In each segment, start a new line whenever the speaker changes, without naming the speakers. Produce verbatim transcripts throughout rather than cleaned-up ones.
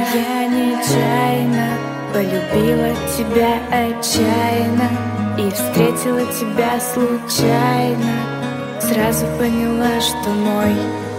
я нечаянно полюбила тебя отчаянно и встретила тебя случайно. Сразу поняла, что мой.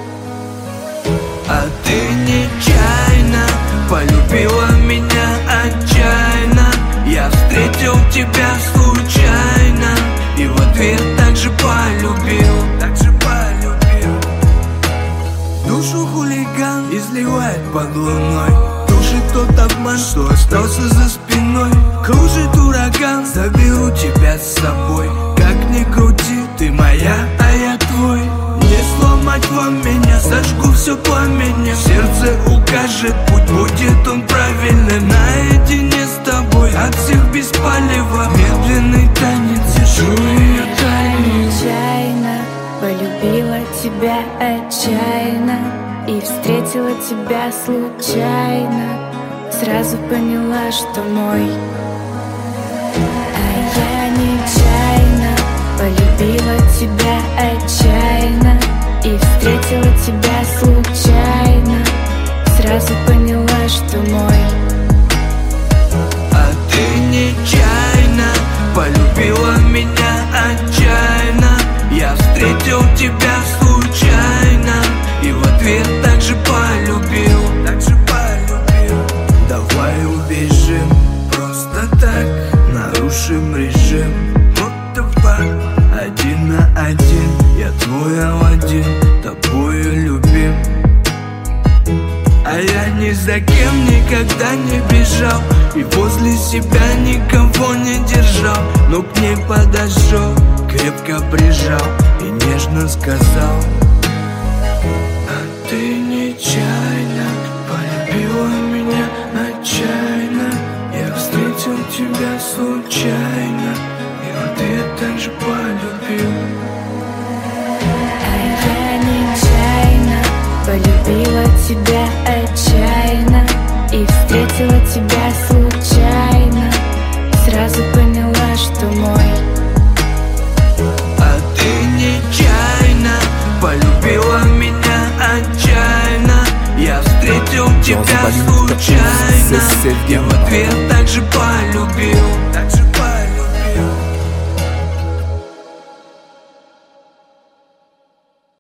А ты нечаянно полюбила меня отчаянно. Я встретил тебя случайно и в ответ также полюбил, также полюбил. Душу хулиган изливает под луной, душит тот обман, что остался за спиной. Кружит ураган, заберу тебя с собой. Как ни крути, ты моя, а я твой. Не сломать вам меня, сожгу все пламенем. Сердце укажет путь, будет он правильным. Наедине с тобой, от всех без палева. Медленный танец, держу ее тайну.
Нечаянно полюбила тебя отчаянно и встретила тебя случайно. Сразу поняла, что мой. А я нечаянно полюбила тебя отчаянно и встретила тебя случайно. Сразу поняла, что мой.
А ты нечаянно полюбила меня отчаянно. Я встретил тебя случайно и в ответ также полюбил, также полюбил. Давай убежим просто так, нарушим режим. Вот давай, один на один, я твой Аладдин, тобою любим. А я ни за кем никогда не бежал и возле себя никого не держал. Но к ней подошел, крепко прижал и нежно сказал: а ты нечаянно полюбила меня отчаянно. Я встретил тебя случайно и в ответ также полюбил.
А я нечаянно полюбила тебя отчаянно и встретила тебя случайно. Сразу поняла, что мой.
А ты нечаянно полюбила меня отчаянно. Я встретил тебя случайно и в ответ также полюбил, также полюбил.